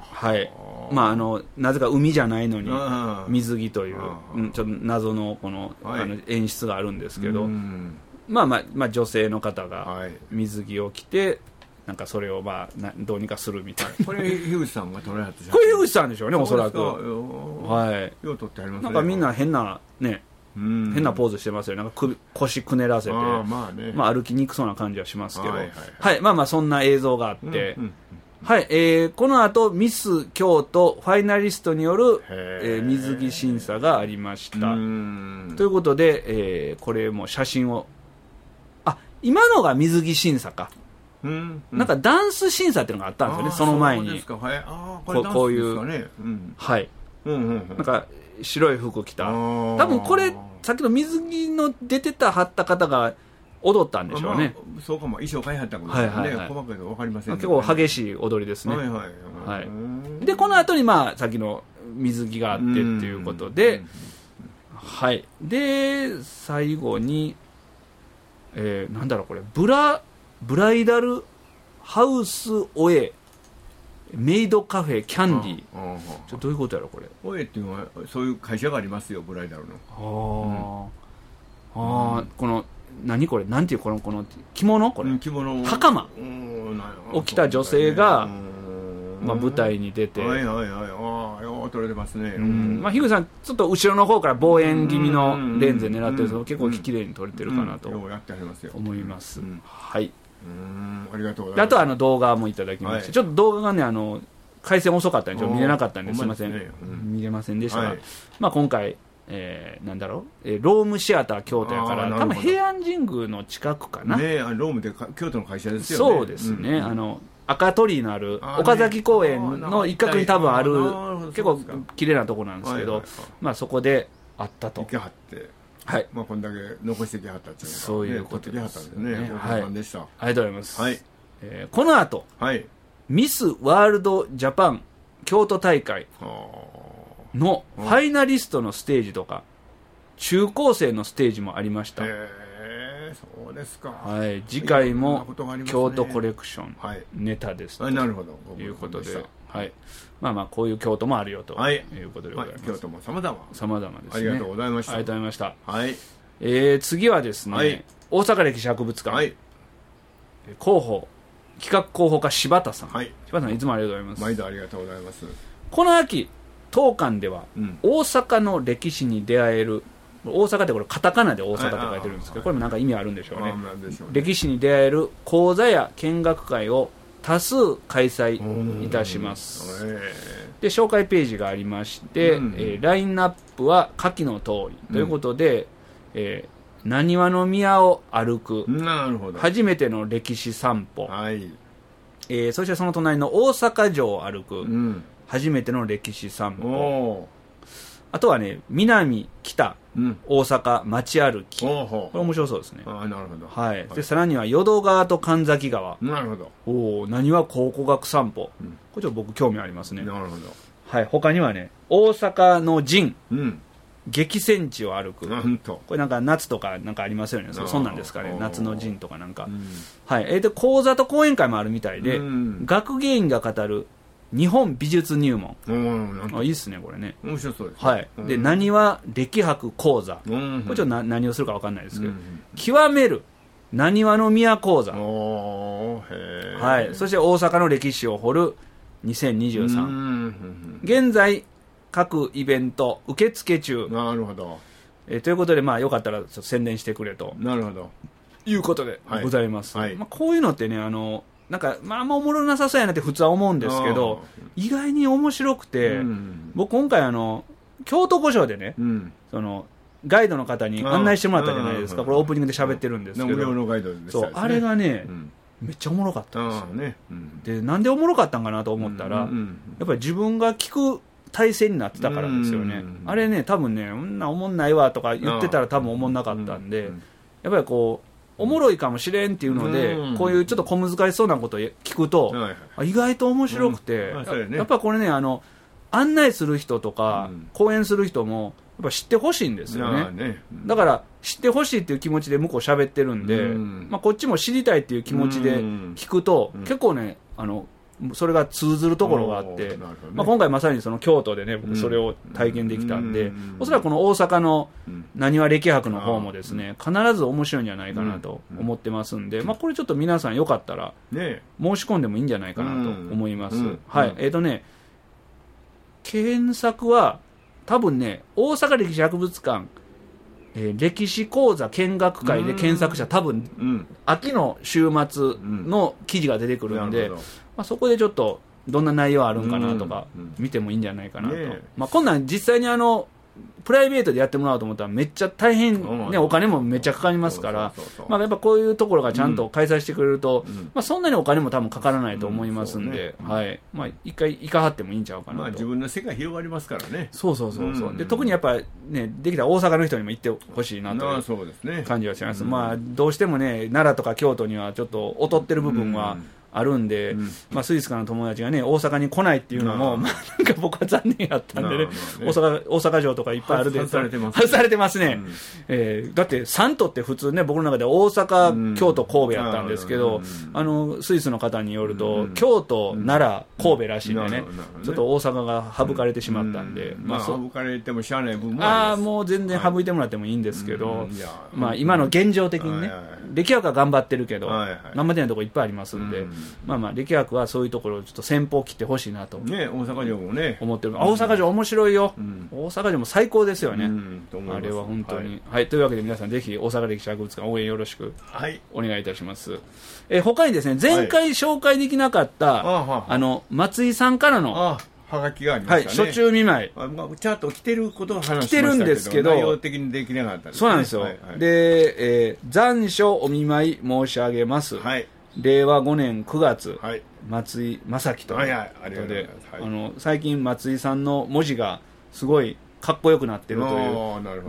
なぜか海じゃないのに水着というちょっと謎のこの演出があるんですけど、女性の方が水着を着て、なんかそれをどうにかするみたいな。 これ樋口さんが撮られた。 これ樋口さんでしょうね、おそらく。 よう撮ってありますね。 なんかみんな変なポーズしてますよ。なんか腰くねらせて、歩きにくそうな感じはしますけど、そんな映像があって、この後ミス京都ファイナリストによる、水着審査がありました。ということで、これも写真を、今のが水着審査か。なんかダンス審査っていうのがあったんですよね、その前に。こういう、なんか白い服着た、多分これさっきの水着の出てた貼った方が踊ったんでしょうね。 そうかも、衣装買いはったかもしれないね。細かいの分かりませんね。 結構激しい踊りですね。でこの後にさっきの水着があってっていうことで、で最後になんだろうこれ、ブライダルハウスオエメイドカフェキャンディー。どういうことやろこれ。 オエっていうのはそういう会社がありますよ、ブライダルの。 この何これ、なんていうこの着物、これ袴を着た女性が舞台に出て、 撮れてますね。 樋口さんちょっと後ろの方から望遠気味のレンズで狙ってるんですけど、結構綺麗に撮れてるかなと思います。 ありがとうございます。 あと動画もいただきまして、ちょっと動画がね回線遅かったんで見れなかったんですいません、見れませんでしたが、今回なんだろう、ロームシアター京都やから、多分平安神宮の近くかな。 ロームで京都の会社ですよね。 そうですね。 赤鳥居のある岡崎公園の一角に多分ある結構綺麗なところなんですけど、まあそこであったと。 行きはって、 はい、 まあこんだけ残してきはったっていうか、 そういうことです。 ね、お疲れ様でした。 ありがとうございます。 はい、 この後、 はい、 ミスワールドジャパン京都大会のファイナリストのステージとか中高生のステージもありました。 そうですか。 はい、次回も京都コレクションネタですと、なるほど、 ということで、はい、まあまあこういう京都もあるよということでございます。 京都も様々 ですね。 ありがとうございました。 ありがとうございました。 はい。 次はですね、大阪歴史博物館、広報企画広報課柴田さん、柴田さんいつもありがとうございます。 毎度ありがとうございます。 この秋当館では、大阪の歴史に出会える、大阪ってこれカタカナで大阪って書いてるんですけど、これもなんか意味あるんでしょうね。歴史に出会える講座や見学会を多数開催いたします。で紹介ページがありまして、ラインナップは下記の通りということで、なにわの宮を歩く、初めての歴史散歩、そしてその隣の大阪城を歩く、初めての歴史散歩、あとはね、南北、大阪街歩き、これ面白そうですね。 なるほど。 はい。でさらには淀川と神崎川、 なるほど。 なにわ考古学散歩、これちょっと僕興味ありますね。 なるほど。 はい。他にはね、大阪の陣、激戦地を歩く、これなんか夏とかなんかありますよね。そんなんですかね、夏の陣とかなんか、はい。で講座と講演会もあるみたいで、学芸員が語る日本美術入門、いいっすねこれね。 面白そうです。 はい。でなにわ歴博講座、これちょっと何をするか分かんないですけど、極めるなにわの宮講座、はい。そして大阪の歴史を掘る2023、現在各イベント受付中。 なるほど。 ということで、まあよかったらちょっと宣伝してくれと、 なるほど、 いうことでございます。まあこういうのってね、なんかまああんまおもろなさそうやなって普通は思うんですけど、意外に面白くて、僕今回京都御所でね、そのガイドの方に案内してもらったじゃないですか。これオープニングで喋ってるんですけど、そうあれがね、めっちゃおもろかったんですよ。でなんでおもろかったんかなと思ったら、やっぱり自分が聞く体制になってたからですよね。あれね、多分ね、おもんないわとか言ってたら多分おもんなかったんで、やっぱりこうおもろいかもしれんっていうので、こういうちょっと小難しそうなことを聞くと、意外と面白くて、やっぱこれね、案内する人とか、講演する人もやっぱ知ってほしいんですよね。だから知ってほしいっていう気持ちで向こう喋ってるんで、まあ、こっちも知りたいっていう気持ちで聞くと、結構ね、それが通ずるところがあって、まあ、今回まさにその京都でね、僕それを体験できたんで、おそらくこの大阪のなにわ歴博の方もですね、必ず面白いんじゃないかなと思ってますんで、まあ、これちょっと皆さんよかったら申し込んでもいいんじゃないかなと思います。はい。検索は多分ね、大阪歴史博物館、歴史講座見学会で検索者多分、秋の週末の記事が出てくるんで、まあ、そこでちょっとどんな内容あるんかなとか見てもいいんじゃないかなと、まあ、こんなん実際にプライベートでやってもらおうと思ったらめっちゃ大変、ね、お金もめっちゃかかりますから、まあ、やっぱこういうところがちゃんと開催してくれると、まあ、そんなにお金も多分かからないと思いますんで、はい、まあ、一回行かはってもいいんちゃうかなと、まあ、 自分の世界広がりますからね。 で特にやっぱね、できたら大阪の人にも行ってほしいなという感じはします。まあ、どうしてもね、奈良とか京都にはちょっと劣ってる部分はあるんで、まあ、スイスからの友達がね、大阪に来ないっていうのも、まあ、なんか僕は残念やったんでね、大阪城とかいっぱいあるで、外されてますね。だって3都って普通ね、僕の中で大阪、京都、神戸やったんですけど、スイスの方によると、京都、奈良、神戸らしいんでね、ちょっと大阪が省かれてしまったんで、 まあ、省かれてもしゃあない部分もあります。 もう全然省いてもらってもいいんですけど、まあ、今の現状的にね、歴博は頑張ってるけど、頑張ってないところいっぱいありますんで、まあまあ歴博はそういうところをちょっと先鋒を切ってほしいなと、 ね、大阪城もね思ってる。大阪城面白いよ、大阪城も最高ですよね、あれは本当に、はい。というわけで皆さんぜひ大阪歴史博物館応援よろしくお願いいたします。他にですね、前回紹介できなかった、松井さんからのはがきがありましたね。 初中見舞い。 ちゃんと来てることを話しましたけど、 来てるんですけど、 内容的にできなかったですね。 そうなんですよ。で、残暑お見舞い申し上げます。 令和5年9月、 はい、 松井正樹ということで、 はい、 最近松井さんの文字がすごいかっこよくなってるという、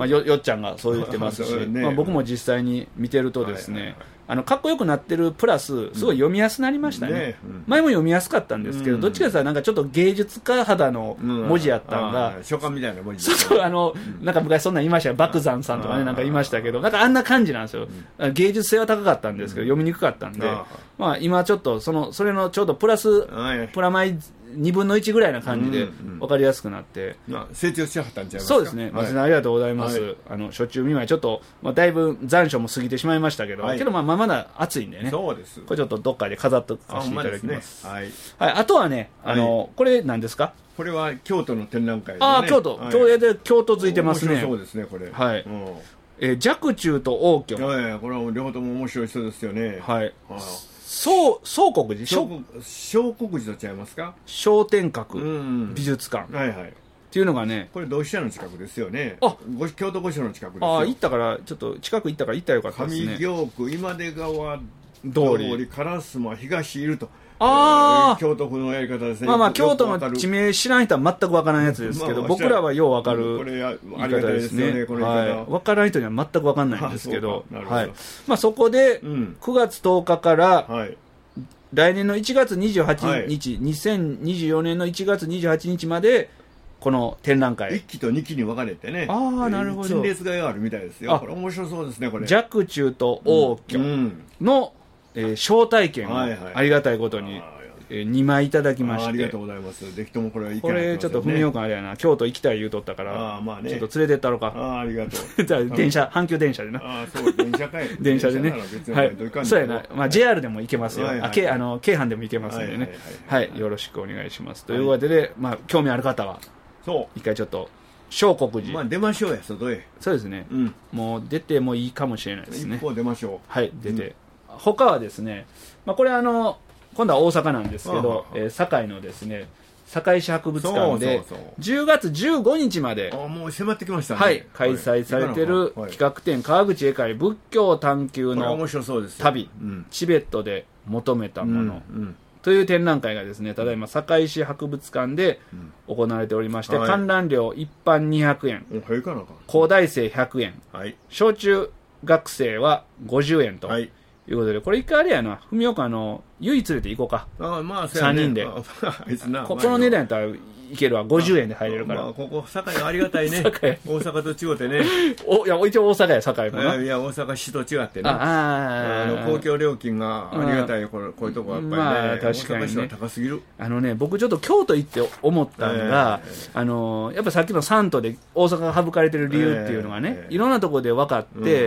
よっちゃんがそう言ってますし、ね、僕も実際に見てるとですね、かっこよくなってるプラスすごい読みやすくなりましたね、前も読みやすかったんですけど、どっちかというとなんかちょっと芸術家肌の文字やったんが、 書簡みたいな文字そうなんか昔そんなん言いましたよ、莫山さんとかね、なんか言いましたけど、なんかあんな感じなんですよ、芸術性は高かったんですけど、読みにくかったんで、今ちょっとそれのちょうどプラマイ2分の1ぐらいな感じで分かりやすくなって、 成長しはったんちゃいますか。 そうですね、松井さんありがとうございます。初中見舞いちょっと、だいぶ残暑も過ぎてしまいましたけど、けどまだ暑いんでね、 そうです。 これちょっとどっかで飾っとかせていただきます。あとはね、これ何ですか。 これは京都の展覧会ですね。 京都、京都付いてますね。 そうですね、これ。 はい。若冲と応挙。 これは両方とも面白い人ですよね。 はい。宗国寺、 聖国寺と違いますか。 商店閣美術館っていうのがね、 これ同志社の近くですよね。京都御所の近くですよ。 行ったからちょっと近く行ったから行ったらよかったですね。 上京区今出川通り烏丸東いると。京都府のやり方ですね。 京都の地名知らん人は全く分からんやつですけど、僕らはよう分かるこれありがたいですね。 分からん人には全く分かんないんですけど、そこで9月10日から来年の1月28日、2024年の1月28日までこの展覧会 1期と2期に分かれてね、 なるほど、 陳列があるみたいですよ。これ面白そうですね。これ若冲と応挙の招待券をありがたいことに2枚いただきまして、 ありがとうございます。ぜひともこれはこれちょっと文雄君あれやな、京都行きたい言うとったからちょっと連れてったろか。 ありがとう。 阪急電車でな。 そう電車かい。 電車でね。はい。そうやな。JR でも行けますよ。京阪でも行けますんでね。はい。よろしくお願いします。というわけで興味ある方は一回ちょっと聖国寺出ましょうや、外へ。 そうですね。もう出てもいいかもしれないですね。 一歩出ましょう。 はい、出て。他はですね、これ今度は大阪なんですけど、堺のですね、堺市博物館で10月15日までもう迫ってきましたね。 はい、開催されてる企画展、川口英会仏教探求の旅、チベットで求めたものという展覧会がですね、ただいま堺市博物館で行われておりまして、観覧料一般200円、高大生100円、小中学生は50円ということで、これ一回あれやな、文雄君唯一連れて行こうか。3人で。この値段やったらいけるわ。50円で入れるから。 ここ堺がありがたいね。大阪と違ってね。 いや一応大阪や堺もな。 いや大阪市と違ってね。公共料金がありがたいこういうとこはやっぱりね。確かにね。大阪市は高すぎる。 僕ちょっと京都行って思ったのが、やっぱさっきのサントで大阪が省かれてる理由っていうのがね、いろんなところで分かって、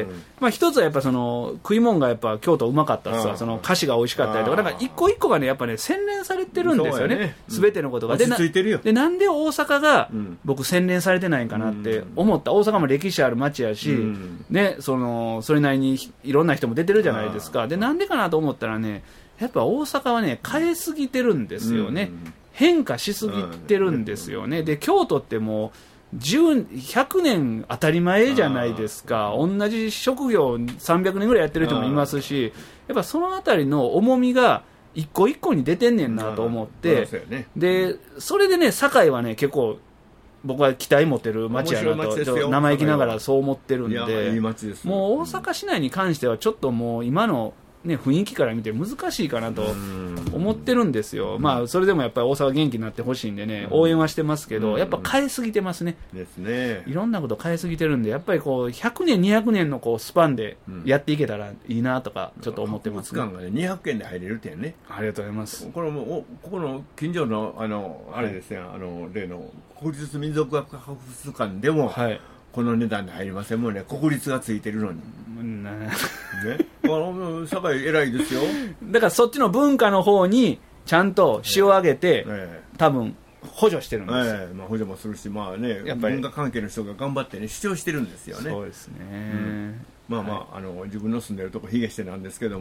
一つはやっぱ食い物がやっぱ京都うまかったっすわ。菓子が美味しかったりとか、なんか一個一個がねやっぱね洗練されてるんですよね。全てのことが。 落ち着いてるよ。 でなんで大阪が僕洗練されてないんかなって思った。大阪も歴史ある街やし、ね、それなりにいろんな人も出てるじゃないですか。でなんでかなと思ったらね、やっぱ大阪はね変えすぎてるんですよね。変化しすぎてるんですよね。で京都ってもう100年当たり前じゃないですか。同じ職業300年ぐらいやってる人もいますし、やっぱそのあたりの重みが一個一個に出てんねんなと思って、でそれでね堺はね結構僕は期待持ってる街やなと生意気ながらそう思ってるんで、もう大阪市内に関してはちょっともう今のね、雰囲気から見て難しいかなと思ってるんですよ。それでもやっぱり大阪元気になってほしいんでね、応援はしてますけど、やっぱ変えすぎてますね。 ですね。 いろんなこと変えすぎてるんで、やっぱり100年200年のスパンでやっていけたらいいなとかちょっと思ってますね。 博物館がね200円で入れるってね。 ありがとうございます。 ここの近所のあれですね、例の国立民族学博物館でも、この値段で入りませんもんね。国立がついてるのに。堺偉いですよ。 だからそっちの文化の方にちゃんと塩を上げて、多分補助してるんですよ。 補助もするし、やっぱり文化関係の人が頑張ってね主張してるんですよね。 そうですね。 自分の住んでるとこ卑下してなんですけども、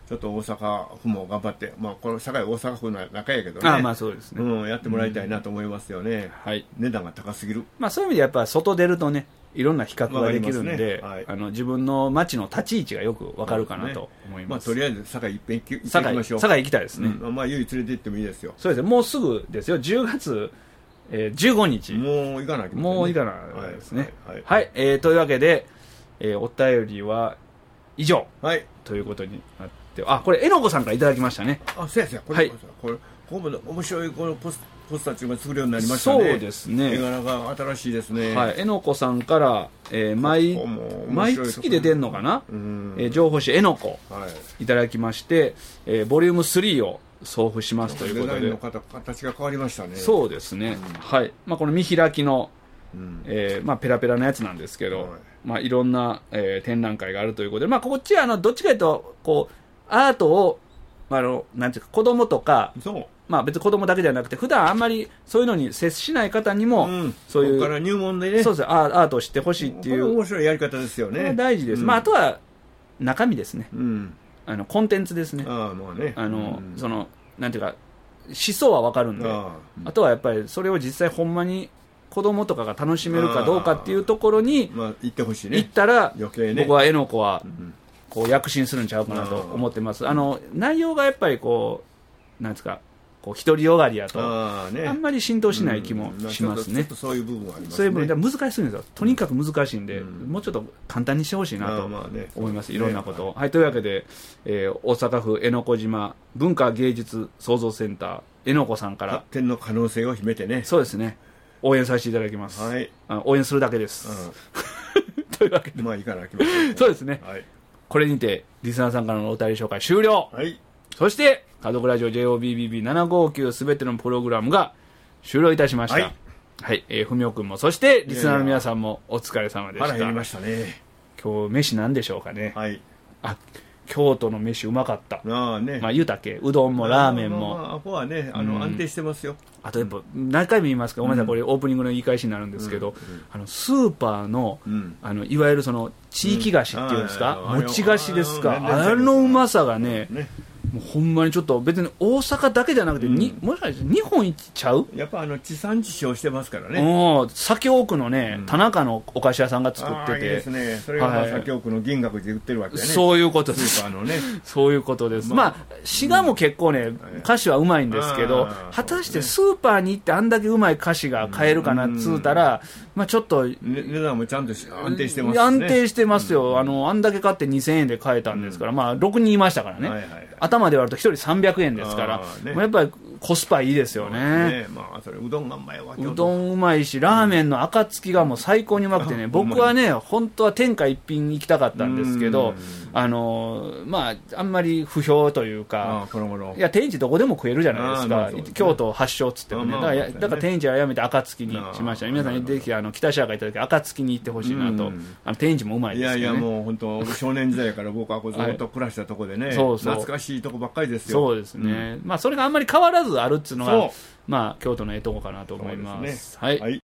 ちょっと大阪府も頑張って、まあ、この社会大阪府の中やけどね、 まあそうですね、 やってもらいたいなと思いますよね、 はい、 値段が高すぎる。 まあ、そういう意味でやっぱ外出るとね、いろんな比較ができるんで、自分の街の立ち位置がよくわかるかなと思います。 とりあえず堺一遍行ってきましょう。 堺行きたいですね。 まあ、ゆい連れて行ってもいいですよ。 そうですね、もうすぐですよ、10月、15日。 もう行かないですね。はい、というわけで、お便りは以上、ということになって、これ、えのこさんからいただきましたね。 そうやこれ、ここも面白いこのポスターが作るようになりましたね。 そうですね。 絵柄が新しいですね。 はい、えのこさんから、毎月で出るのかな、情報誌えのこ、いただきまして、ボリューム3を送付しますということで。 デザインの形が変わりましたね。 そうですね。はい。まあ、この見開きの、まあ、ペラペラなやつなんですけど、まあ、いろんな、展覧会があるということで、まあ、こっちはどっちかというと、こう、アートを、なんていうか、子供とか、まあ別に子供だけじゃなくて、普段あんまりそういうのに接しない方にも、そういう、 ここから入門でね、 そうです、アートを知ってほしいっていう。 面白いやり方ですよね。 大事です。まああとは、中身ですね。コンテンツですね。その、なんていうか、思想はわかるんで、あとはやっぱりそれを実際ほんまに子供とかが楽しめるかどうかっていうところに、 行ってほしいね。 行ったら、僕はえのこは、こう躍進するんちゃうかなと思ってます。内容がやっぱりこう、なんですか、独りよがりやと、あんまり浸透しない気もしますね。 そういう部分はありますね。 そういう部分で難しいんですよ。とにかく難しいんで、もうちょっと簡単にしてほしいなと思います。いろんなことを。はい、というわけで、大阪府江ノ島文化芸術創造センター、江ノ子さんから。 発展の可能性を秘めてね。 そうですね。応援させていただきます。はい。応援するだけです。というわけで。 まあ、いいかな、来ましょう。 そうですね。はい。これにて、リスナーさんからのお便り紹介終了。はい。そして、家族ラジオ JOBBB759 すべてのプログラムが終了いたしました。はい。ふみおくんも、そしてリスナーの皆さんもお疲れ様でした。 腹減りましたね。 今日飯なんでしょうかね。 はい。 京都の飯うまかった。 まあ言うたっけ、うどんもラーメンも。 ここはね、安定してますよ。 あとやっぱ、何回も言いますけど、ごめんなさい、これオープニングの言い返しになるんですけど、スーパーの、いわゆるその、地域菓子っていうんですか、餅菓子ですか、あのうまさがね、もうほんまにちょっと別に大阪だけじゃなくて、もしかして日本一ちゃう？ やっぱ地産地消してますからね。 左京区のね、田中のお菓子屋さんが作ってて。いいですね。それが左京区の銀閣寺で売ってるわけね。 そういうことです。 スーパーのね。 そういうことです。まあ、滋賀も結構ね、菓子はうまいんですけど、果たしてスーパーに行ってあんだけうまい菓子が買えるかなっつうたら、まあちょっと。 値段もちゃんと安定してますね。 安定してますよ。あんだけ買って2000円で買えたんですから、まあ6人いましたからね。頭で割ると1人300円ですから、やっぱりコスパいいですよね。 それうどんがうまいわ。 うどんうまいし、ラーメンの暁がもう最高にうまくてね、僕はね、本当は天下一品行きたかったんですけど、まあ、あんまり不評というか、いや、天一どこでも食えるじゃないですか。京都発祥っつってもね。だから天一はやめて暁にしました。皆さんぜひ北白川行った時暁に行ってほしいなと。天一もうまいですよね。 いやいや、もう本当少年時代から僕はずっと暮らしたとこでね、懐かしいとこばっかりですよ。 そうですね。まあ、それがあんまり変わらずあるっていうのが、まあ、京都のええとこかなと思います。はい。